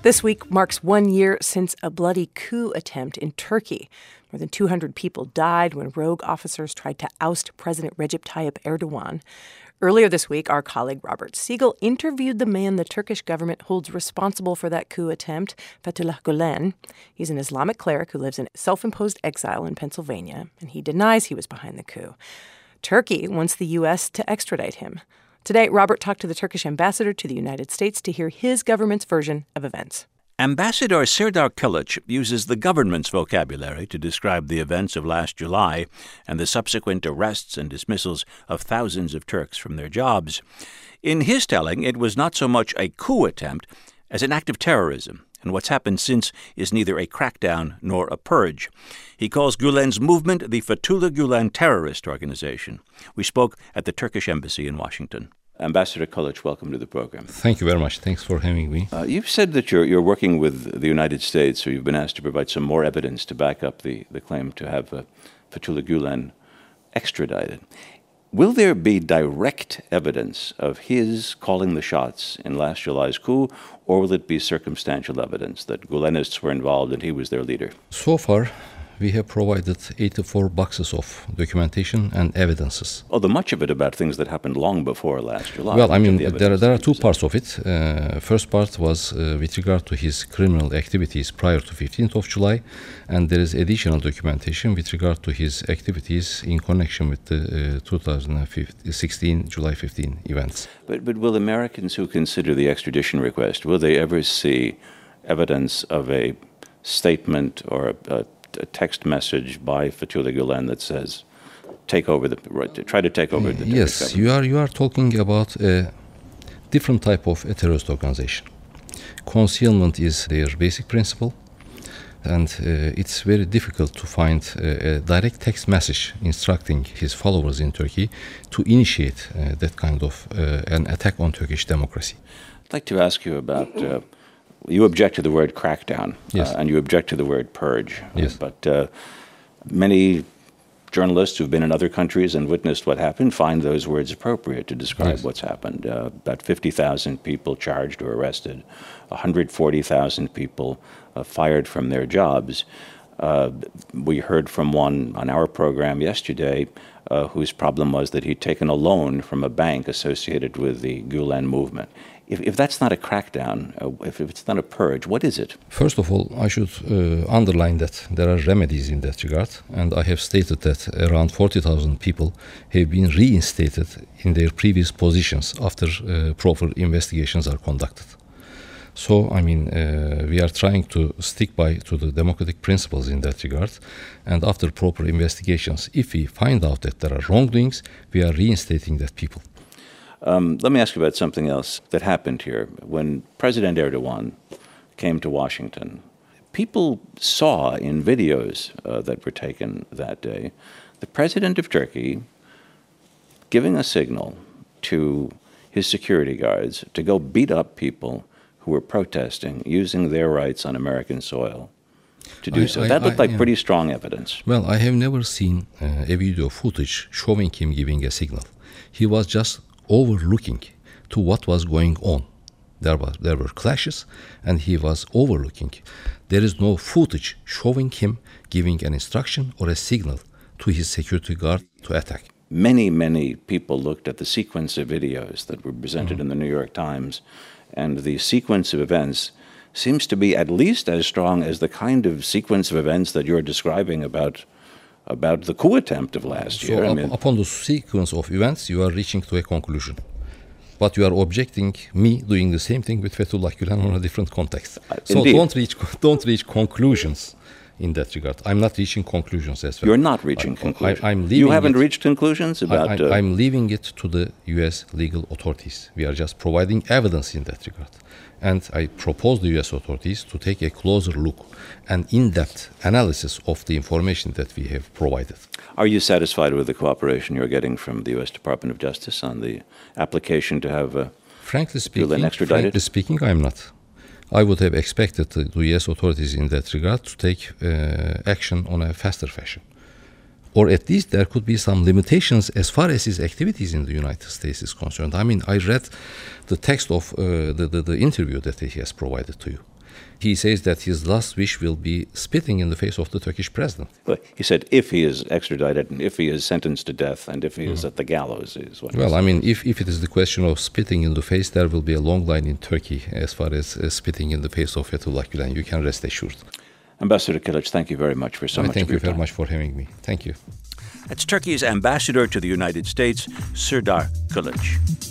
This week marks 1 year since a bloody coup attempt in Turkey. More than 200 people died when rogue officers tried to oust President Recep Tayyip Erdogan. Earlier this week, our colleague Robert Siegel interviewed the man the Turkish government holds responsible for that coup attempt, Fethullah Gulen. He's an Islamic cleric who lives in self-imposed exile in Pennsylvania, and he denies he was behind the coup. Turkey wants the U.S. to extradite him. Today, Robert talked to the Turkish ambassador to the United States to hear his government's version of events. Ambassador Serdar Kilic uses the government's vocabulary to describe the events of last July and the subsequent arrests and dismissals of thousands of Turks from their jobs. In his telling, it was not so much a coup attempt as an act of terrorism, and what's happened since is neither a crackdown nor a purge. He calls Gulen's movement the Fethullah Gulen terrorist organization. We spoke at the Turkish embassy in Washington. Ambassador Kilic, welcome to the program. Thank you very much. Thanks for having me. You've said that you're working with the United States, or you've been asked to provide some more evidence to back up the claim to have Fethullah Gulen extradited. Will there be direct evidence of his calling the shots in last July's coup, or will it be circumstantial evidence that Gulenists were involved and he was their leader? So far, we have provided 84 boxes of documentation and evidences. Although much of it about things that happened long before last July. Well, I mean, there are two parts of it. First part was with regard to his criminal activities prior to 15th of July, and there is additional documentation with regard to his activities in connection with the 2016 July 15 events. But will Americans who consider the extradition request, will they ever see evidence of a statement or a text message by Fethullah Gulen that says, try to take over the Yes, you are talking about a different type of a terrorist organization. Concealment is their basic principle, and it's very difficult to find a direct text message instructing his followers in Turkey to initiate that kind of an attack on Turkish democracy. I'd like to ask you about you object to the word crackdown, yes. And you object to the word purge. Yes. But many journalists who've been in other countries and witnessed what happened find those words appropriate to describe what's happened. About 50,000 people charged or arrested, 140,000 people fired from their jobs. We heard from one on our program yesterday whose problem was that he'd taken a loan from a bank associated with the Gulen movement. If that's not a crackdown, if it's not a purge, what is it? First of all, I should underline that there are remedies in that regard, and I have stated that around 40,000 people have been reinstated in their previous positions after proper investigations are conducted. So, I mean, we are trying to stick to the democratic principles in that regard, and after proper investigations, if we find out that there are wrongdoings, we are reinstating that people. Let me ask you about something else that happened here. When President Erdogan came to Washington, people saw in videos that were taken that day the president of Turkey giving a signal to his security guards to go beat up people who were protesting, using their rights on American soil to do so. That looked like pretty strong evidence. Well, I have never seen a video footage showing him giving a signal. He was just overlooking to what was going on. There were clashes, and he was overlooking. There is no footage showing him giving an instruction or a signal to his security guard to attack. Many people looked at the sequence of videos that were presented in the New York Times, and the sequence of events seems to be at least as strong as the kind of sequence of events that you're describing about the coup attempt of last year. Upon the sequence of events, you are reaching to a conclusion. But you are objecting me doing the same thing with Fethullah Gulen on a different context. So don't reach conclusions in that regard. I'm not reaching conclusions as well. You're not reaching conclusions. You haven't reached conclusions about... I'm leaving it to the U.S. legal authorities. We are just providing evidence in that regard. And I propose the U.S. authorities to take a closer look and in-depth analysis of the information that we have provided. Are you satisfied with the cooperation you're getting from the U.S. Department of Justice on the application to have Gulen extradited? Frankly speaking, I'm not. I would have expected the U.S. authorities in that regard to take action on a faster fashion. Or at least there could be some limitations as far as his activities in the United States is concerned. I mean, I read the text of the interview that he has provided to you. He says that his last wish will be spitting in the face of the Turkish president. Well, he said if he is extradited and if he is sentenced to death and if he is at the gallows is what Well, I mean, if it is the question of spitting in the face, there will be a long line in Turkey as far as spitting in the face of Fethullah Gülen. You can rest assured. Ambassador Kilic, thank you very much for so much of your time. Thank you very much for having me. Thank you. That's Turkey's ambassador to the United States, Serdar Kilic.